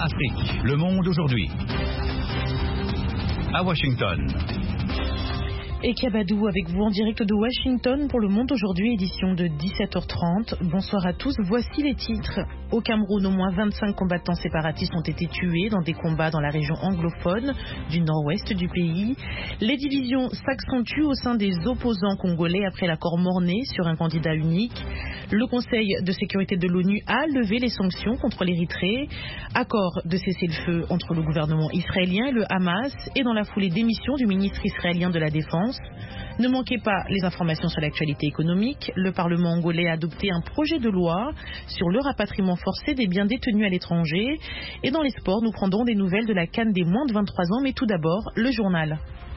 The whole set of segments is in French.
Afrique. Le monde aujourd'hui. À Washington. Et Kabadou avec vous en direct de Washington pour Le Monde aujourd'hui, édition de 17h30. Bonsoir à tous, voici les titres. Au Cameroun, au moins 25 combattants séparatistes ont été tués dans des combats dans la région anglophone du nord-ouest du pays. Les divisions s'accentuent au sein des opposants congolais après l'accord Mornay sur un candidat unique. Le Conseil de sécurité de l'ONU a levé les sanctions contre l'Érythrée. Accord de cessez-le-feu entre le gouvernement israélien et le Hamas et dans la foulée démission du ministre israélien de la Défense. Ne manquez pas les informations sur l'actualité économique. Le Parlement angolais a adopté un projet de loi sur le rapatriement forcé des biens détenus à l'étranger. Et dans les sports, nous prendrons des nouvelles de la CAN des moins de 23 ans. Mais tout d'abord, le journal.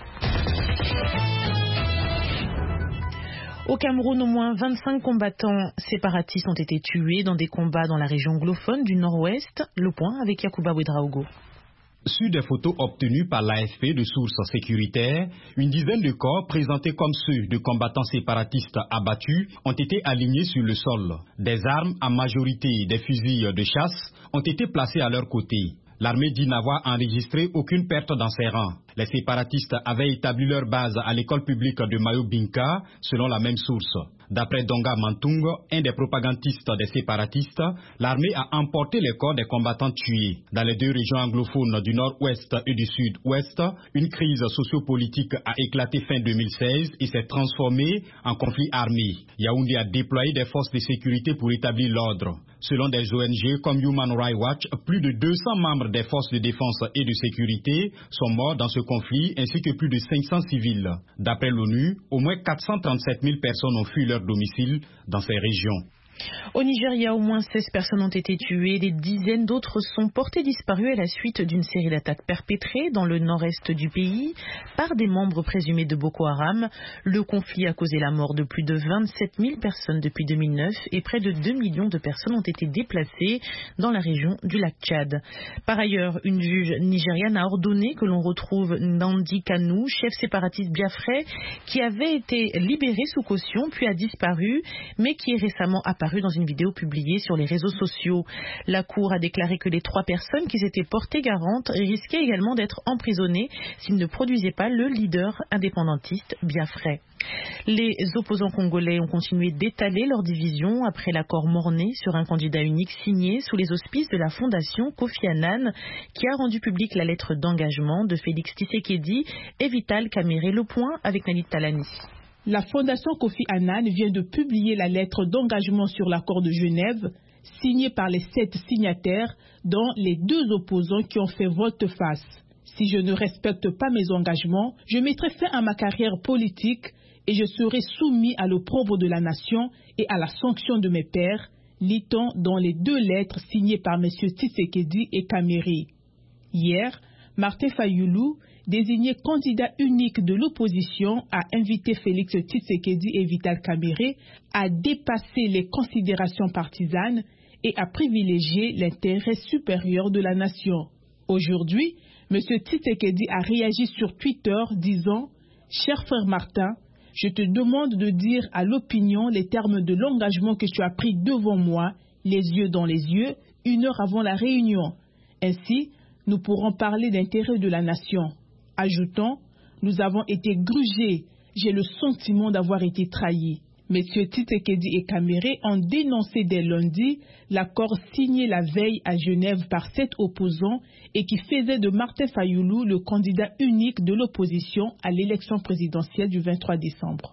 Au Cameroun, au moins 25 combattants séparatistes ont été tués dans des combats dans la région anglophone du nord-ouest. Le point avec Yacouba Ouedraogo. Sur des photos obtenues par l'AFP de sources sécuritaires, une dizaine de corps présentés comme ceux de combattants séparatistes abattus ont été alignés sur le sol. Des armes, en majorité des fusils de chasse, ont été placés à leur côté. L'armée dit n'avoir enregistré aucune perte dans ses rangs. Les séparatistes avaient établi leur base à l'école publique de Mayobinka, selon la même source. D'après Donga Mantung, un des propagandistes des séparatistes, l'armée a emporté les corps des combattants tués. Dans les deux régions anglophones du nord-ouest et du sud-ouest, une crise sociopolitique a éclaté fin 2016 et s'est transformée en conflit armé. Yaoundé a déployé des forces de sécurité pour établir l'ordre. Selon des ONG comme Human Rights Watch, plus de 200 membres des forces de défense et de sécurité sont morts dans ce conflit, ainsi que plus de 500 civils. D'après l'ONU, au moins 437 000 personnes ont fui leur domicile dans ces régions. Au Nigeria, au moins 16 personnes ont été tuées, des dizaines d'autres sont portées disparues à la suite d'une série d'attaques perpétrées dans le nord-est du pays par des membres présumés de Boko Haram. Le conflit a causé la mort de plus de 27 000 personnes depuis 2009 et près de 2 millions de personnes ont été déplacées dans la région du lac Tchad. Par ailleurs, une juge nigériane a ordonné que l'on retrouve Nnamdi Kanu, chef séparatiste biafrais, qui avait été libéré sous caution puis a disparu, mais qui est récemment apparu dans une vidéo publiée sur les réseaux sociaux. La Cour a déclaré que les 3 personnes qui s'étaient portées garantes risquaient également d'être emprisonnées s'ils ne produisaient pas le leader indépendantiste biafrais. Les opposants congolais ont continué d'étaler leur division après l'accord Mornay sur un candidat unique signé sous les auspices de la fondation Kofi Annan qui a rendu publique la lettre d'engagement de Félix Tshisekedi et Vital Kamerhe. Le point avec Nalit Talani. La Fondation Kofi Annan vient de publier la lettre d'engagement sur l'accord de Genève, signée par les 7 signataires, dont les 2 opposants qui ont fait volte-face. Si je ne respecte pas mes engagements, je mettrai fin à ma carrière politique et je serai soumis à l'opprobre de la nation et à la sanction de mes pairs, lit-on dans les 2 lettres signées par M. Tshisekedi et Kamerhe. Hier, Martin Fayulu, désigné candidat unique de l'opposition, a invité Félix Tshisekedi et Vital Kamerhe à dépasser les considérations partisanes et à privilégier l'intérêt supérieur de la nation. Aujourd'hui, M. Tshisekedi a réagi sur Twitter disant « Cher frère Martin, je te demande de dire à l'opinion les termes de l'engagement que tu as pris devant moi, les yeux dans les yeux, 1 heure avant la réunion. Ainsi, nous pourrons parler d'intérêt de la nation. » Ajoutons, nous avons été grugés. J'ai le sentiment d'avoir été trahis. Messieurs Tshisekedi et Kamerhe ont dénoncé dès lundi l'accord signé la veille à Genève par 7 opposants et qui faisait de Martin Fayulu le candidat unique de l'opposition à l'élection présidentielle du 23 décembre.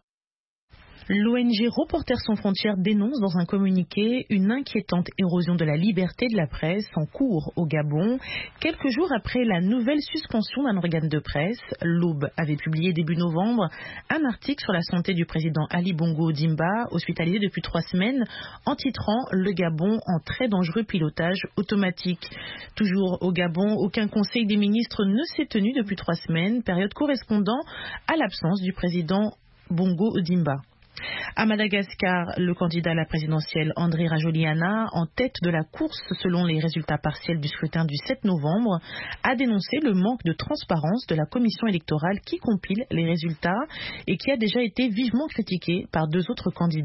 L'ONG Reporters sans frontières dénonce dans un communiqué une inquiétante érosion de la liberté de la presse en cours au Gabon. Quelques jours après la nouvelle suspension d'un organe de presse, l'Aube avait publié début novembre un article sur la santé du président Ali Bongo Ondimba, hospitalisé depuis 3 semaines, en titrant « Le Gabon en très dangereux pilotage automatique ». Toujours au Gabon, aucun conseil des ministres ne s'est tenu depuis 3 semaines, période correspondant à l'absence du président Bongo Ondimba. À Madagascar, le candidat à la présidentielle Andry Rajoelina, en tête de la course selon les résultats partiels du scrutin du 7 novembre, a dénoncé le manque de transparence de la commission électorale qui compile les résultats et qui a déjà été vivement critiqué par 2 autres candidats.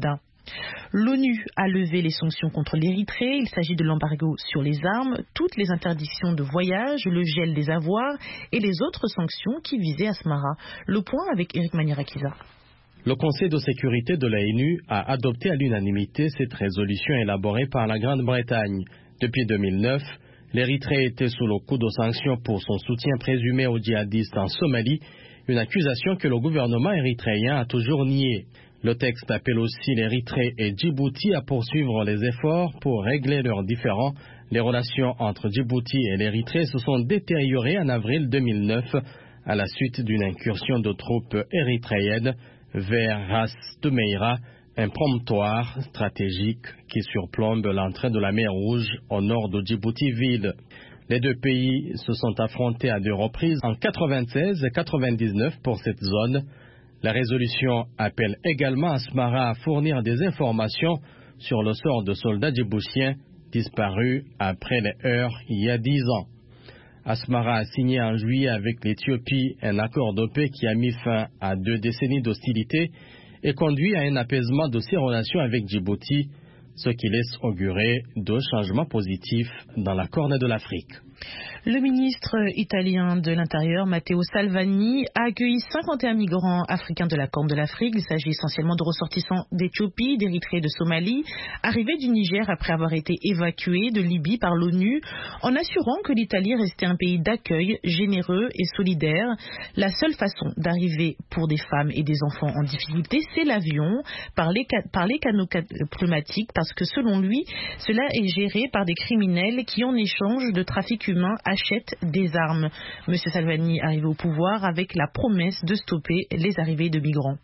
L'ONU a levé les sanctions contre l'Érythrée. Il s'agit de l'embargo sur les armes, toutes les interdictions de voyage, le gel des avoirs et les autres sanctions qui visaient Asmara. Le point avec Eric Manirakiza. Le Conseil de sécurité de l'ONU a adopté à l'unanimité cette résolution élaborée par la Grande-Bretagne. Depuis 2009, l'Érythrée était sous le coup de sanctions pour son soutien présumé aux djihadistes en Somalie, une accusation que le gouvernement érythréen a toujours niée. Le texte appelle aussi l'Érythrée et Djibouti à poursuivre les efforts pour régler leurs différends. Les relations entre Djibouti et l'Érythrée se sont détériorées en avril 2009 à la suite d'une incursion de troupes érythréennes vers Ras Dumeira, un promontoire stratégique qui surplombe l'entrée de la mer Rouge au nord de Djibouti-Ville. Les deux pays se sont affrontés à deux reprises en 1996 et 1999 pour cette zone. La résolution appelle également Asmara à fournir des informations sur le sort de soldats djiboutiens disparus après les heurts il y a 10 ans. Asmara a signé en juillet avec l'Éthiopie un accord de paix qui a mis fin à 2 décennies d'hostilité et conduit à un apaisement de ses relations avec Djibouti, ce qui laisse augurer de changements positifs dans la Corne de l'Afrique. Le ministre italien de l'Intérieur, Matteo Salvini, a accueilli 51 migrants africains de la Corne de l'Afrique. Il s'agit essentiellement de ressortissants d'Éthiopie, d'Érythrée et de Somalie, arrivés du Niger après avoir été évacués de Libye par l'ONU, en assurant que l'Italie restait un pays d'accueil généreux et solidaire. La seule façon d'arriver pour des femmes et des enfants en difficulté, c'est l'avion, par les canaux diplomatiques, parce que selon lui, cela est géré par des criminels qui, en échange de trafic humain, achètent des armes. Monsieur Salvini arrive au pouvoir avec la promesse de stopper les arrivées de migrants.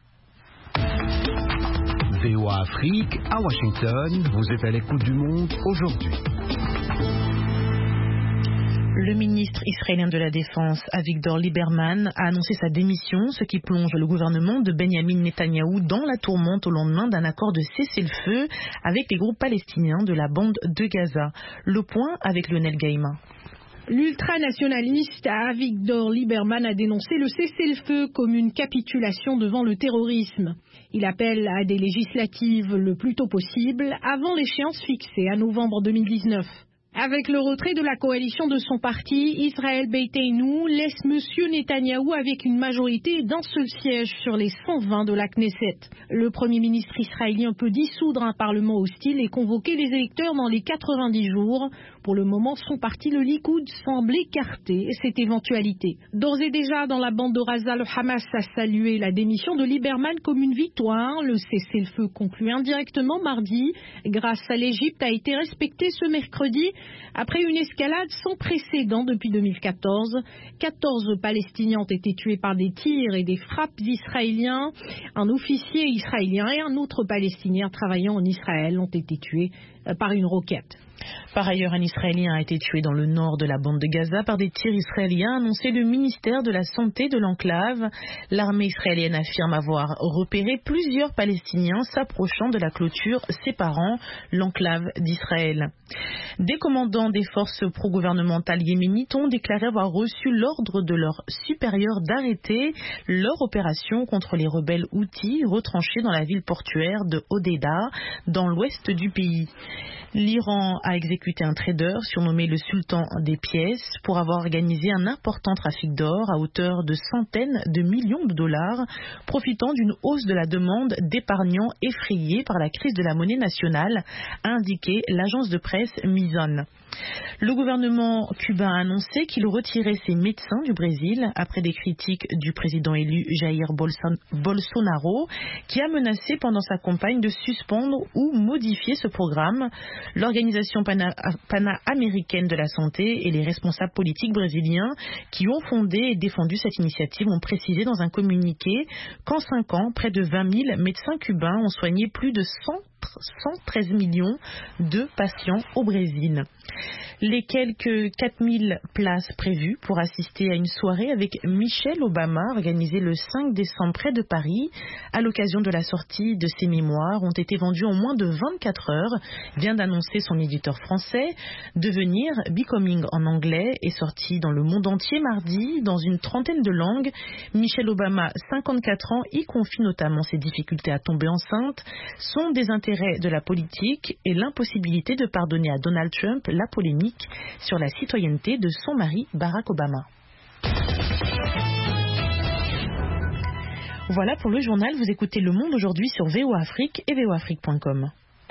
VOA Afrique, à Washington, vous êtes à l'écoute du monde aujourd'hui. Le ministre israélien de la Défense, Avigdor Lieberman, a annoncé sa démission, ce qui plonge le gouvernement de Benjamin Netanyahou dans la tourmente au lendemain d'un accord de cessez-le-feu avec les groupes palestiniens de la bande de Gaza. Le point avec Lionel Gaïma. L'ultranationaliste Avigdor Lieberman a dénoncé le cessez-le-feu comme une capitulation devant le terrorisme. Il appelle à des législatives le plus tôt possible, avant l'échéance fixée à novembre 2019. Avec le retrait de la coalition de son parti, Israël Beiteinu laisse M. Netanyahou avec une majorité d'un seul siège sur les 120 de la Knesset. Le Premier ministre israélien peut dissoudre un parlement hostile et convoquer les électeurs dans les 90 jours. Pour le moment, son parti, le Likoud, semble écarter cette éventualité. D'ores et déjà, dans la bande de Gaza, le Hamas a salué la démission de Lieberman comme une victoire. Le cessez-le-feu conclu indirectement mardi, grâce à l'Égypte, a été respecté ce mercredi. Après une escalade sans précédent depuis 2014, 14 Palestiniens ont été tués par des tirs et des frappes israéliens. Un officier israélien et un autre Palestinien travaillant en Israël ont été tués par une roquette. Par ailleurs, un Israélien a été tué dans le nord de la bande de Gaza par des tirs israéliens, a annoncé le ministère de la Santé de l'enclave. L'armée israélienne affirme avoir repéré plusieurs Palestiniens s'approchant de la clôture séparant l'enclave d'Israël. Des commandants des forces pro-gouvernementales yéménites ont déclaré avoir reçu l'ordre de leurs supérieurs d'arrêter leur opération contre les rebelles houthis retranchés dans la ville portuaire de Hodeidah, dans l'ouest du pays. L'Iran a exécuté un trader surnommé le sultan des pièces pour avoir organisé un important trafic d'or à hauteur de centaines de millions de dollars, profitant d'une hausse de la demande d'épargnants effrayés par la crise de la monnaie nationale, a indiqué l'agence de presse Mizon. Le gouvernement cubain a annoncé qu'il retirait ses médecins du Brésil après des critiques du président élu Jair Bolsonaro, qui a menacé pendant sa campagne de suspendre ou modifier ce programme. L'organisation pana-américaine de la santé et les responsables politiques brésiliens qui ont fondé et défendu cette initiative ont précisé dans un communiqué qu'en 5 ans, près de 20 000 médecins cubains ont soigné plus de 113 millions de patients au Brésil. Les quelques 4000 places prévues pour assister à une soirée avec Michelle Obama organisée le 5 décembre près de Paris à l'occasion de la sortie de ses mémoires ont été vendues en moins de 24 heures, vient d'annoncer son éditeur français. Devenir Becoming en anglais est sorti dans le monde entier mardi dans une trentaine de langues. Michelle Obama, 54 ans, y confie notamment ses difficultés à tomber enceinte, son désintérêt l'intérêt de la politique et l'impossibilité de pardonner à Donald Trump la polémique sur la citoyenneté de son mari Barack Obama. Voilà pour le journal, vous écoutez Le Monde aujourd'hui sur VOA Afrique et voaafrique.com.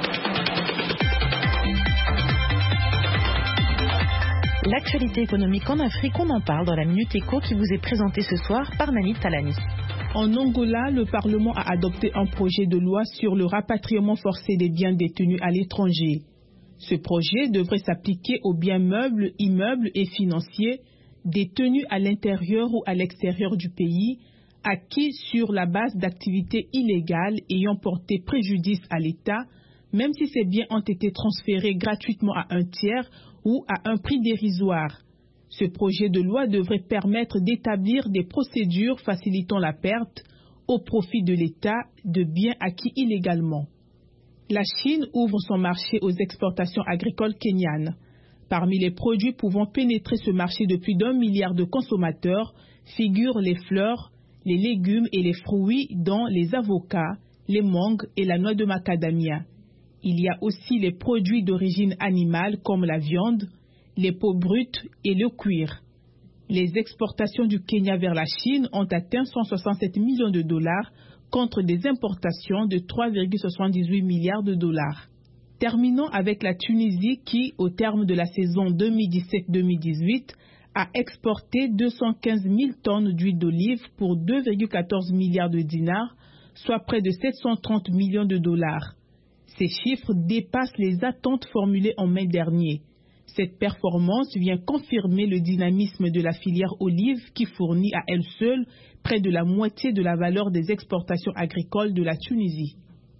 L'actualité économique en Afrique, on en parle dans la Minute Éco qui vous est présentée ce soir par Nani Talani. En Angola, le Parlement a adopté un projet de loi sur le rapatriement forcé des biens détenus à l'étranger. Ce projet devrait s'appliquer aux biens meubles, immeubles et financiers détenus à l'intérieur ou à l'extérieur du pays, acquis sur la base d'activités illégales ayant porté préjudice à l'État, même si ces biens ont été transférés gratuitement à un tiers ou à un prix dérisoire. Ce projet de loi devrait permettre d'établir des procédures facilitant la perte au profit de l'État de biens acquis illégalement. La Chine ouvre son marché aux exportations agricoles kenyanes. Parmi les produits pouvant pénétrer ce marché de plus d'1 milliard de consommateurs figurent les fleurs, les légumes et les fruits dont les avocats, les mangues et la noix de macadamia. Il y a aussi les produits d'origine animale comme la viande, les peaux brutes et le cuir. Les exportations du Kenya vers la Chine ont atteint 167 millions de dollars contre des importations de 3,78 milliards de dollars. Terminons avec la Tunisie qui, au terme de la saison 2017-2018, a exporté 215 000 tonnes d'huile d'olive pour 2,14 milliards de dinars, soit près de 730 millions de dollars. Ces chiffres dépassent les attentes formulées en mai dernier. Cette performance vient confirmer le dynamisme de la filière olive qui fournit à elle seule près de la moitié de la valeur des exportations agricoles de la Tunisie.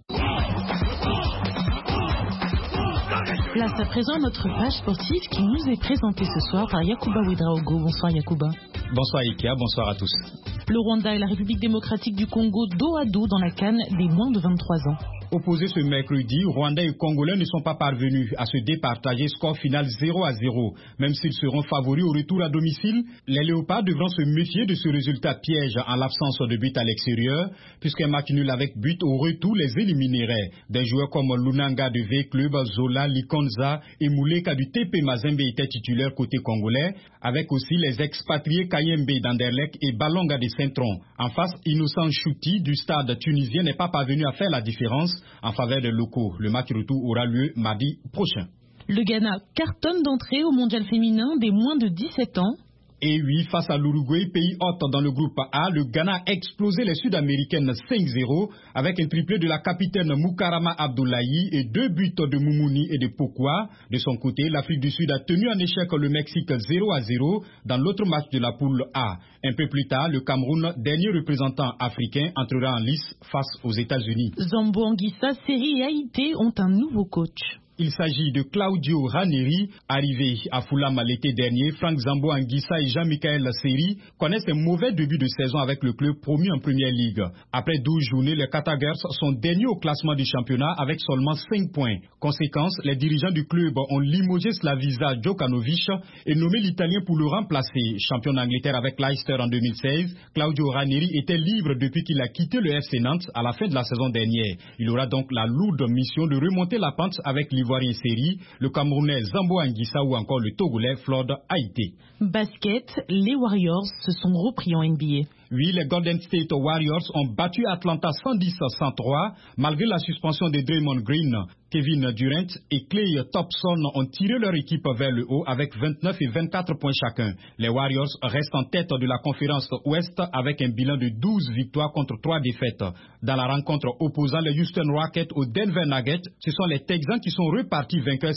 Place à présent notre page sportive qui nous est présentée ce soir par Yacouba Ouedraogo. Bonsoir Yacouba. Bonsoir Ikea, bonsoir à tous. Le Rwanda et la République démocratique du Congo dos à dos dans la CAN des moins de 23 ans. Opposés ce mercredi, Rwandais et Congolais ne sont pas parvenus à se départager, score final 0-0. Même s'ils seront favoris au retour à domicile, les Léopards devront se méfier de ce résultat piège en l'absence de but à l'extérieur, puisqu'un match nul avec but au retour les éliminerait. Des joueurs comme Lunanga de V-Club, Zola, Likonza et Mouleka du TP Mazembe étaient titulaires côté congolais, avec aussi les expatriés Kayembe d'Anderlecht et Balonga de Saint-Tron. En face, Innocent Chouti du stade tunisien n'est pas parvenu à faire la différence en faveur des locaux. Le match retour aura lieu mardi prochain. Le Ghana cartonne d'entrée au mondial féminin des moins de 17 ans. Et oui, face à l'Uruguay, pays hôte dans le groupe A, le Ghana a explosé les Sud-Américaines 5-0 avec un triplé de la capitaine Moukarama Abdoulaye et 2 buts de Moumouni et de Pokwa. De son côté, l'Afrique du Sud a tenu en échec le Mexique 0-0 dans l'autre match de la poule A. Un peu plus tard, le Cameroun, dernier représentant africain, entrera en lice face aux États-Unis. Zambo Anguissa, Seri et Haïté ont un nouveau coach. Il s'agit de Claudio Ranieri, arrivé à Fulham l'été dernier. Franck Zambo Anguissa et Jean-Michel Seri connaissent un mauvais début de saison avec le club promu en Première Ligue. Après 12 journées, les Catagers sont derniers au classement du championnat avec seulement 5 points. Conséquence, les dirigeants du club ont limogé Slavisa Djokanovic et nommé l'Italien pour le remplacer. Champion d'Angleterre avec Leicester en 2016, Claudio Ranieri était libre depuis qu'il a quitté le FC Nantes à la fin de la saison dernière. Il aura donc la lourde mission de remonter la pente avec l'Ivoirien Seri, le Camerounais Zambo Anguissa ou encore le Togolais Floyd Haïté. Basket, les Warriors se sont repris en NBA. Oui, les Golden State Warriors ont battu Atlanta 110-103 malgré la suspension de Draymond Green. Kevin Durant et Klay Thompson ont tiré leur équipe vers le haut avec 29 et 24 points chacun. Les Warriors restent en tête de la conférence Ouest avec un bilan de 12 victoires contre 3 défaites. Dans la rencontre opposant les Houston Rockets aux Denver Nuggets, ce sont les Texans qui sont repartis vainqueurs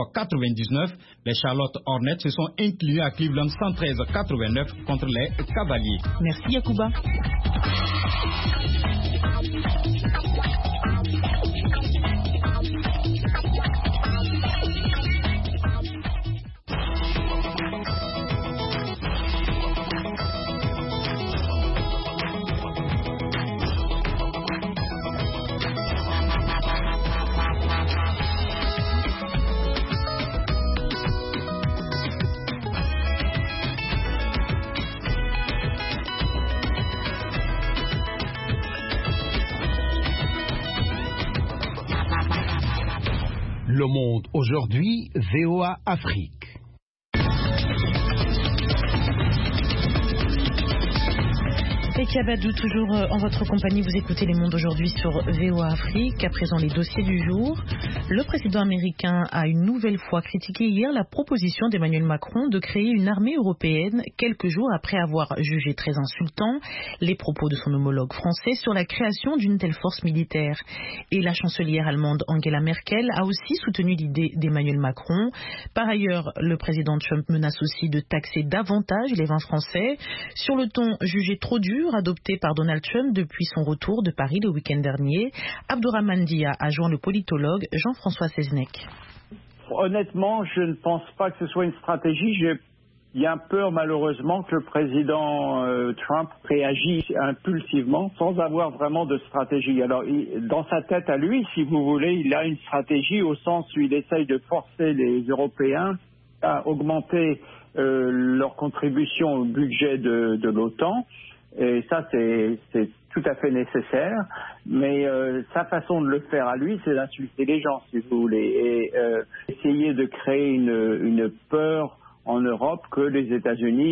109-99. Les Charlotte Hornets se sont inclinés à Cleveland 113-89 contre les Cavaliers. Merci Yacouba. Le Monde aujourd'hui, VOA Afrique. Et Kabadou, toujours en votre compagnie, vous écoutez Les Mondes aujourd'hui sur VOA Afrique. À présent, les dossiers du jour. Le président américain a une nouvelle fois critiqué hier la proposition d'Emmanuel Macron de créer une armée européenne quelques jours après avoir jugé très insultant les propos de son homologue français sur la création d'une telle force militaire. Et la chancelière allemande Angela Merkel a aussi soutenu l'idée d'Emmanuel Macron. Par ailleurs, le président Trump menace aussi de taxer davantage les vins français sur le ton jugé trop dur adopté par Donald Trump depuis son retour de Paris le week-end dernier. Abdourahmane Dia a joint le politologue Jean-François Seznec. Honnêtement, je ne pense pas que ce soit une stratégie. J'ai bien peur malheureusement que le président Trump réagisse impulsivement sans avoir vraiment de stratégie. Alors, dans sa tête à lui, si vous voulez, il a une stratégie au sens où il essaye de forcer les Européens à augmenter leur contribution au budget de l'OTAN. Et ça, c'est tout à fait nécessaire. Mais sa façon de le faire à lui, c'est d'insulter les gens, si vous voulez. Et essayer de créer une peur en Europe que les États-Unis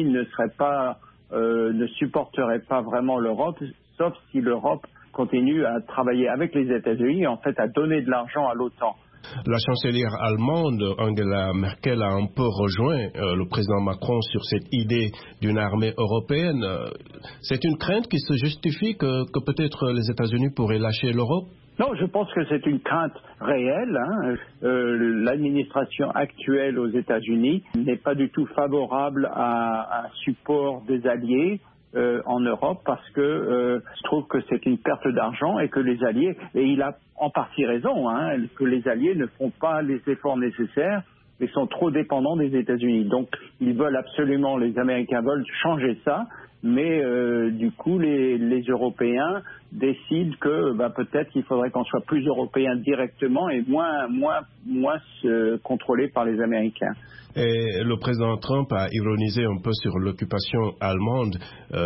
ne supporteraient pas vraiment l'Europe, sauf si l'Europe continue à travailler avec les États-Unis et en fait à donner de l'argent à l'OTAN. La chancelière allemande, Angela Merkel, a un peu rejoint le président Macron sur cette idée d'une armée européenne. C'est une crainte qui se justifie que peut-être les États-Unis pourraient lâcher l'Europe? Non, je pense que c'est une crainte réelle. L'administration actuelle aux États-Unis n'est pas du tout favorable à un support des alliés en Europe parce que je trouve que c'est une perte d'argent et que les alliés, et il a en partie raison, que les alliés ne font pas les efforts nécessaires et sont trop dépendants des États-Unis. Donc ils veulent absolument, les Américains veulent changer ça, mais du coup les Européens décident que peut-être qu'il faudrait qu'on soit plus européens directement et moins contrôlés par les Américains. Et le président Trump a ironisé un peu sur l'occupation allemande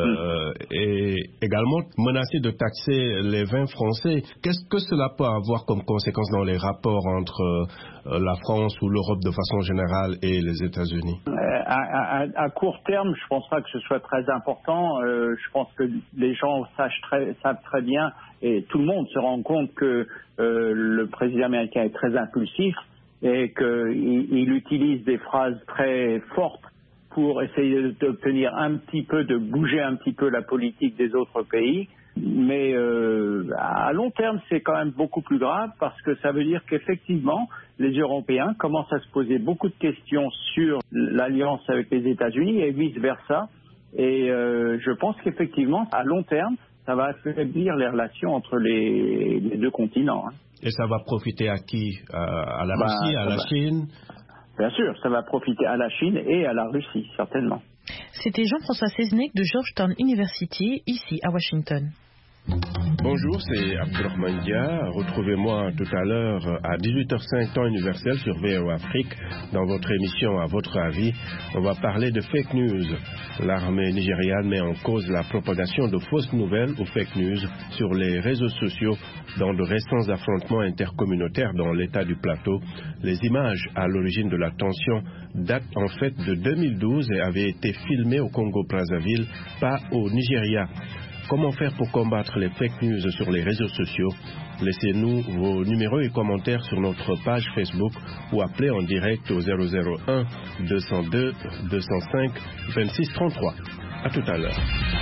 et également menacé de taxer les vins français. Qu'est-ce que cela peut avoir comme conséquence dans les rapports entre la France ou l'Europe de façon générale et les États-Unis? À court terme, je ne pense pas que ce soit très important. Je pense que les gens savent très bien et tout le monde se rend compte que le président américain est très impulsif et qu'il utilise des phrases très fortes pour essayer d'obtenir de bouger un petit peu la politique des autres pays. Mais à long terme, c'est quand même beaucoup plus grave parce que ça veut dire qu'effectivement, les Européens commencent à se poser beaucoup de questions sur l'alliance avec les États-Unis et vice-versa. Et je pense qu'effectivement, à long terme, ça va affaiblir les relations entre les deux continents. Et ça va profiter à qui? À la Russie, à la Chine? Bien sûr, ça va profiter à la Chine et à la Russie, certainement. C'était Jean-François Seznec de Georgetown University, ici à Washington. Bonjour, c'est Abdourahmane Dia. Retrouvez-moi tout à l'heure à 18h05 temps universel sur VOA Afrique dans votre émission À votre avis. On va parler de fake news. L'armée nigériane met en cause la propagation de fausses nouvelles ou fake news sur les réseaux sociaux dans de récents affrontements intercommunautaires dans l'état du Plateau. Les images à l'origine de la tension datent en fait de 2012 et avaient été filmées au Congo-Brazzaville, pas au Nigeria. Comment faire pour combattre les fake news sur les réseaux sociaux? Laissez-nous vos numéros et commentaires sur notre page Facebook ou appelez en direct au 001 202 205 26 33. À tout à l'heure.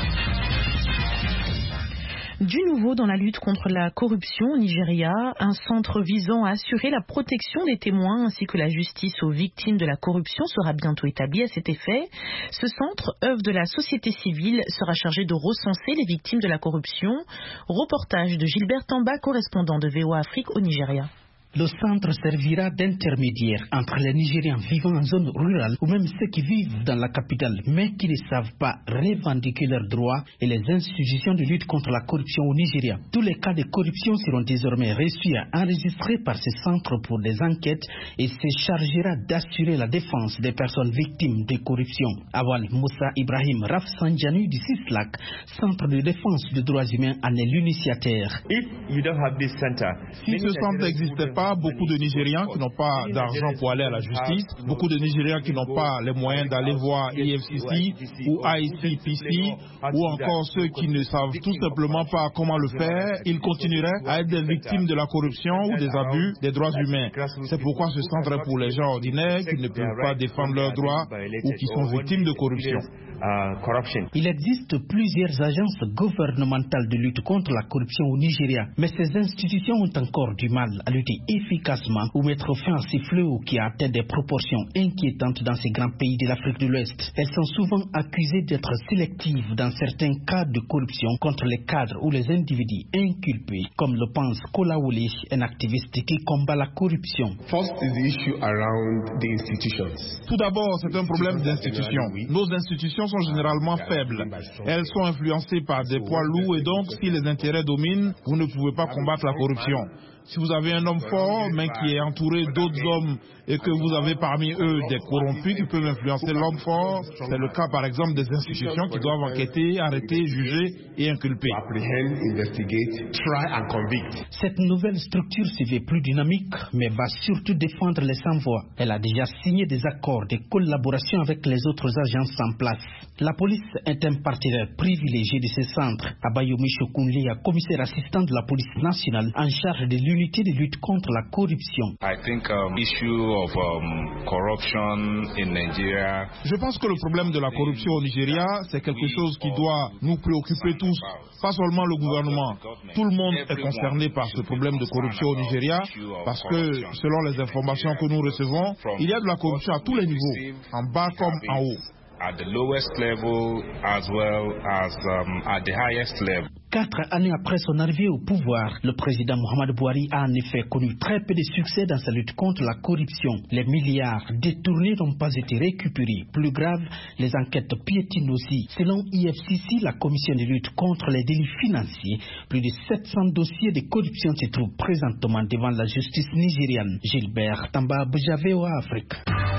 Du nouveau dans la lutte contre la corruption au Nigeria, un centre visant à assurer la protection des témoins ainsi que la justice aux victimes de la corruption sera bientôt établi à cet effet. Ce centre, œuvre de la société civile, sera chargé de recenser les victimes de la corruption. Reportage de Gilbert Tamba, correspondant de VOA Afrique au Nigeria. Le centre servira d'intermédiaire entre les Nigériens vivant en zone rurale ou même ceux qui vivent dans la capitale mais qui ne savent pas revendiquer leurs droits et les institutions de lutte contre la corruption au Nigeria. Tous les cas de corruption seront désormais reçus et enregistrés par ce centre pour des enquêtes et se chargera d'assurer la défense des personnes victimes de corruption. Awal Moussa Ibrahim Rafsanjani du CISLAC, Centre de défense des droits humains, en est l'initiateur. Si ce centre n'existait pas, pas, beaucoup de Nigérians qui n'ont pas d'argent pour aller à la justice, beaucoup de Nigérians qui n'ont pas les moyens d'aller voir EFCC ou ICPC, ou encore ceux qui ne savent tout simplement pas comment le faire, ils continueraient à être des victimes de la corruption ou des abus des droits humains. C'est pourquoi ce centre est pour les gens ordinaires qui ne peuvent pas défendre leurs droits ou qui sont victimes de corruption. Il existe plusieurs agences gouvernementales de lutte contre la corruption au Nigeria, mais ces institutions ont encore du mal à lutter efficacement ou mettre fin à ces fléaux qui atteignent des proportions inquiétantes dans ces grands pays de l'Afrique de l'Ouest. Elles sont souvent accusées d'être sélectives dans certains cas de corruption contre les cadres ou les individus inculpés, comme le pense Kolawole, un activiste qui combat la corruption. Tout d'abord, c'est un problème d'institutions. Nos institutions sont généralement faibles. Elles sont influencées par des poids lourds et donc, si les intérêts dominent, vous ne pouvez pas combattre la corruption. Si vous avez un homme fort, mais qui est entouré d'autres hommes et que vous avez parmi eux des corrompus qui peuvent influencer l'homme fort, c'est le cas par exemple des institutions qui doivent enquêter, arrêter, juger et inculper. Cette nouvelle structure se veut plus dynamique, mais va surtout défendre les sans-voix. Elle a déjà signé des accords de collaboration avec les autres agences en place. La police est un partenaire privilégié de ce centre. Abayomi Shokunle, commissaire assistant de la police nationale en charge de l'unité de lutte contre la corruption. Je pense que le problème de la corruption au Nigeria, c'est quelque chose qui doit nous préoccuper tous, pas seulement le gouvernement. Tout le monde est concerné par ce problème de corruption au Nigeria parce que, selon les informations que nous recevons, il y a de la corruption à tous les niveaux, en bas comme en haut. At the lowest level as well as at the highest level. 4 années après son arrivée au pouvoir, le président Muhammadu Buhari a en effet connu très peu de succès dans sa lutte contre la corruption. Les milliards détournés n'ont pas été récupérés. Plus grave, les enquêtes piétinent aussi. Selon IFCC, la commission de lutte contre les délits financiers, plus de 700 dossiers de corruption se trouvent présentement devant la justice nigériane. Gilbert Tamba, VOA Afrique.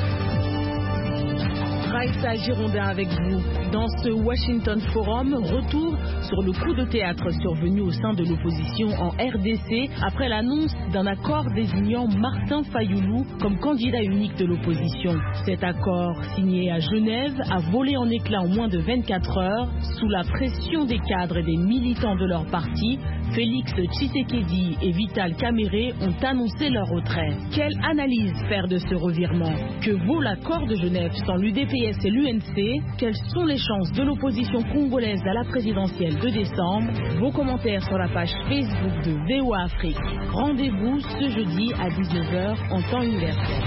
Raïssa Girondin avec vous. Dans ce Washington Forum, retour sur le coup de théâtre survenu au sein de l'opposition en RDC après l'annonce d'un accord désignant Martin Fayoulou comme candidat unique de l'opposition. Cet accord, signé à Genève, a volé en éclats en moins de 24 heures sous la pression des cadres et des militants de leur parti. Félix Tshisekedi et Vital Kamerhe ont annoncé leur retrait. Quelle analyse faire de ce revirement? Que vaut l'accord de Genève sans l'UDPS et l'UNC? Quelles sont les chances de l'opposition congolaise à la présidentielle de décembre? Vos commentaires sur la page Facebook de VOA Afrique. Rendez-vous ce jeudi à 19h en temps universel.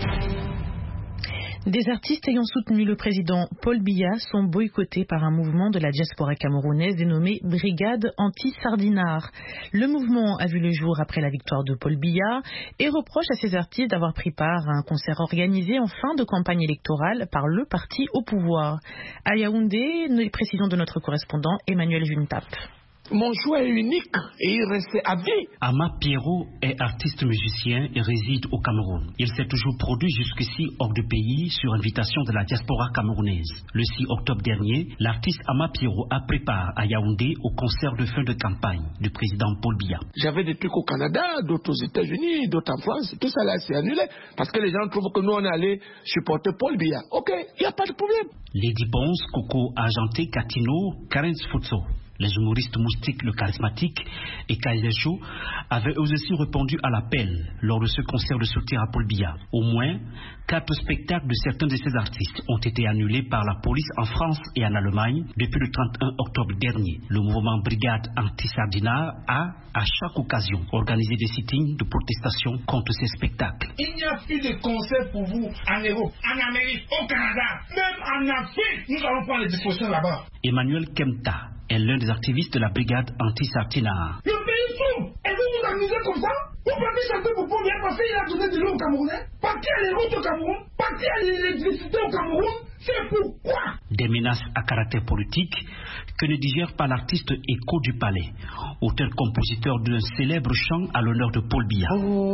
Des artistes ayant soutenu le président Paul Biya sont boycottés par un mouvement de la diaspora camerounaise dénommé Brigade Anti-Sardinard. Le mouvement a vu le jour après la victoire de Paul Biya et reproche à ces artistes d'avoir pris part à un concert organisé en fin de campagne électorale par le parti au pouvoir. À Yaoundé, les précisions de notre correspondant Emmanuel Juntap. Mon choix est unique et il reste à vie. Ama Pierrot est artiste musicien et réside au Cameroun. Il s'est toujours produit jusqu'ici hors du pays sur invitation de la diaspora camerounaise. Le 6 octobre dernier, l'artiste Ama Pierrot a pris part à Yaoundé au concert de fin de campagne du président Paul Biya. J'avais des trucs au Canada, d'autres aux États-Unis, d'autres en France. Tout ça là, c'est annulé parce que les gens trouvent que nous on est allé supporter Paul Biya. Ok, il n'y a pas de problème. Lady Bonze, Coco Argenté, Catino, Karen Sfutso, les humoristes Moustique le charismatique et Kyle Show avaient eux aussi répondu à l'appel lors de ce concert de soutien à Paul Biya. Au moins, 4 spectacles de certains de ces artistes ont été annulés par la police en France et en Allemagne depuis le 31 octobre dernier. Le mouvement Brigade Anti-Sardinard a, à chaque occasion, organisé des sit-ins de protestation contre ces spectacles. Il n'y a plus de concert pour vous en Europe, en Amérique, au Canada, même en Afrique. Nous allons prendre les dispositions là-bas. Emmanuel Kemta est l'un des activistes de la brigade anti-Sardinard. Le pays s'ouvre et vous vous amusez comme ça? Vous pouvez chanter pour Paul Biya parce qu'il a donné de l'eau au Camerounais, parce qu'il y a les routes au Cameroun, parce qu'il y a l'électricité au Cameroun. C'est pourquoi des menaces à caractère politique que ne digère pas l'artiste Écho du Palais, auteur-compositeur d'un célèbre chant à l'honneur de Paul Biya.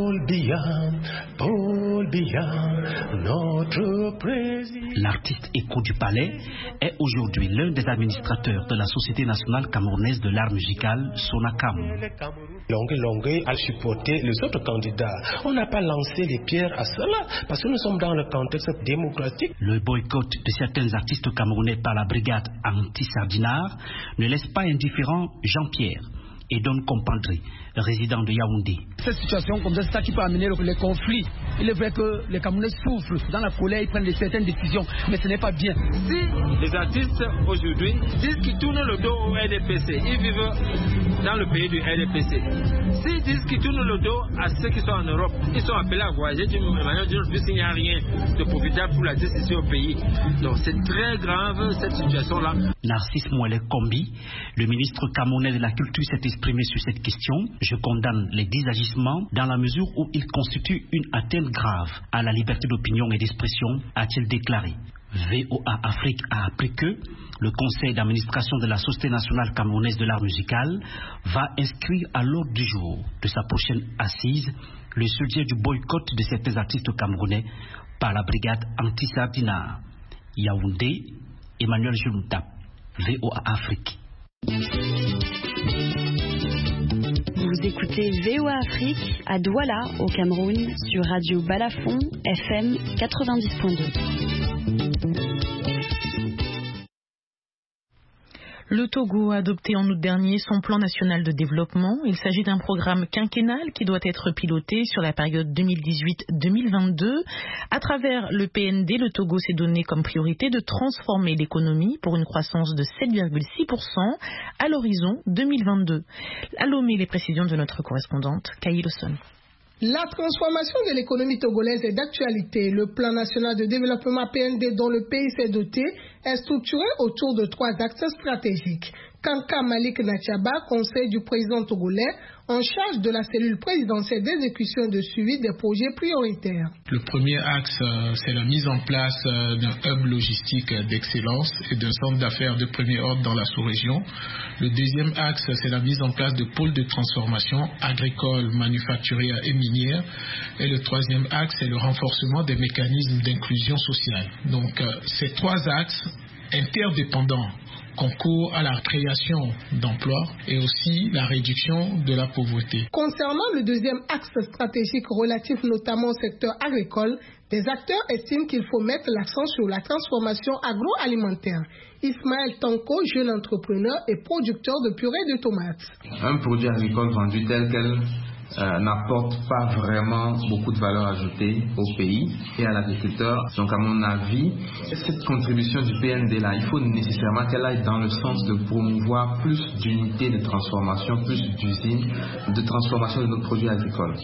Paul Biya, notre président. L'artiste Écho du Palais est aujourd'hui l'un des administrateurs de la Société nationale camerounaise de l'art musical, Sonacam. Longueuil a supporté les autres candidats. On n'a pas lancé les pierres à cela parce que nous sommes dans le contexte démocratique. Le boycott de certains artistes camerounais par la brigade anti-Sardinard ne laisse pas indifférent Jean-Pierre et Don Compandré, résident de Yaoundé. Cette situation comme ça, c'est ça qui peut amener les conflits. Il est vrai que les Camerounais souffrent dans la colère, ils prennent certaines décisions, mais ce n'est pas bien. Si les artistes aujourd'hui disent qu'ils tournent le dos au RDPC, ils vivent dans le pays du RDPC. S'ils disent qu'ils tournent le dos à ceux qui sont en Europe, ils sont appelés à voyager d'une manière ou d'une autre, puisqu'il n'y a rien de profitable pour l'artiste ici au pays. Donc c'est très grave cette situation-là. Narcisse Mouelé Kombi, le ministre camerounais de la Culture, s'est exprimé sur cette question. Je condamne les désagissements dans la mesure où ils constituent une atteinte grave à la liberté d'opinion et d'expression, a-t-il déclaré. VOA Afrique a appris que le conseil d'administration de la Société nationale camerounaise de l'art musical va inscrire à l'ordre du jour de sa prochaine assise le sujet du boycott de certains artistes camerounais par la brigade anti-Sardinard. Yaoundé, Emmanuel Junta, VOA Afrique. Vous écoutez VOA Afrique à Douala, au Cameroun, sur Radio Balafon, FM 90.2. Le Togo a adopté en août dernier son plan national de développement. Il s'agit d'un programme quinquennal qui doit être piloté sur la période 2018-2022. À travers le PND, le Togo s'est donné comme priorité de transformer l'économie pour une croissance de 7,6% à l'horizon 2022. À Lomé, les précisions de notre correspondante, Kaï Lawson. La transformation de l'économie togolaise est d'actualité. Le plan national de développement PND dont le pays s'est doté est structuré autour de 3 axes stratégiques. Kanka Malik Nachaba, conseiller du président togolais, en charge de la cellule présidentielle d'exécution et de suivi des projets prioritaires. Le premier axe, c'est la mise en place d'un hub logistique d'excellence et d'un centre d'affaires de premier ordre dans la sous-région. Le deuxième axe, c'est la mise en place de pôles de transformation agricole, manufacturière et minière. Et le troisième axe, c'est le renforcement des mécanismes d'inclusion sociale. Donc, ces 3 axes interdépendants concourt à la création d'emplois et aussi la réduction de la pauvreté. Concernant le deuxième axe stratégique relatif notamment au secteur agricole, des acteurs estiment qu'il faut mettre l'accent sur la transformation agroalimentaire. Ismaël Tanko, jeune entrepreneur et producteur de purée de tomates. Un produit agricole vendu tel quel n'apporte pas vraiment beaucoup de valeur ajoutée au pays et à l'agriculteur. Donc à mon avis, cette contribution du PND là, il faut nécessairement qu'elle aille dans le sens de promouvoir plus d'unités de transformation, plus d'usines de transformation de nos produits agricoles.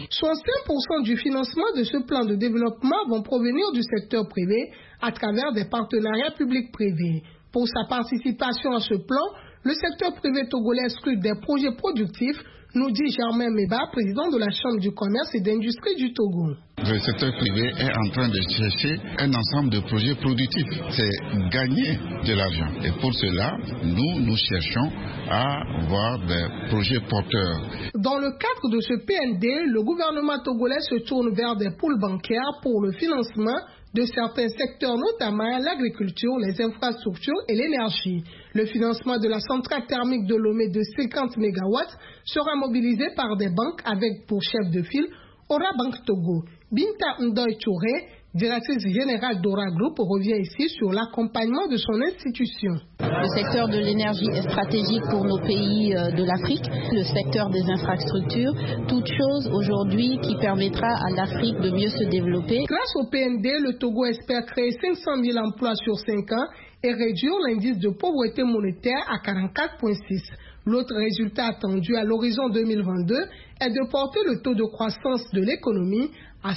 65% du financement de ce plan de développement vont provenir du secteur privé à travers des partenariats publics-privés. Pour sa participation à ce plan, le secteur privé togolais exclut des projets productifs, nous dit Germain Meba, président de la Chambre du commerce et d'industrie du Togo. Le secteur privé est en train de chercher un ensemble de projets productifs. C'est gagner de l'argent. Et pour cela, nous cherchons à avoir des projets porteurs. Dans le cadre de ce PND, le gouvernement togolais se tourne vers des pools bancaires pour le financement de certains secteurs, notamment l'agriculture, les infrastructures et l'énergie. Le financement de la centrale thermique de Lomé de 50 MW sera mobilisé par des banques avec pour chef de file Ora Bank Togo. Binta Ndoye Touré, directrice générale d'Ora Group, revient ici sur l'accompagnement de son institution. Le secteur de l'énergie est stratégique pour nos pays de l'Afrique, le secteur des infrastructures, toute chose aujourd'hui qui permettra à l'Afrique de mieux se développer. Grâce au PND, le Togo espère créer 500 000 emplois sur 5 ans et réduire l'indice de pauvreté monétaire à 44,6. L'autre résultat attendu à l'horizon 2022 est de porter le taux de croissance de l'économie à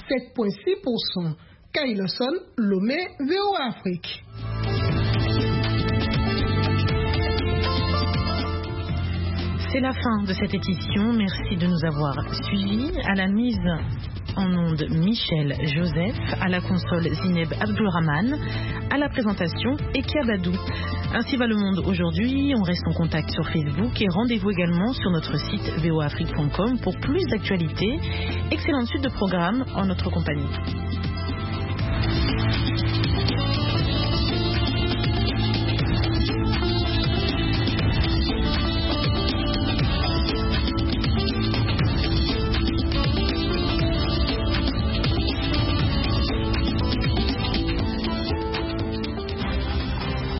7,6%. Kaï Lawson, Lomé, VOA Afrique. C'est la fin de cette édition. Merci de nous avoir suivis. À la mise en onde, Michel Joseph. À la console, Zineb Abdulrahman. À la présentation, Ekia Badou. Ainsi va le monde aujourd'hui. On reste en contact sur Facebook et rendez-vous également sur notre site voafrique.com pour plus d'actualités. Excellente suite de programme en notre compagnie.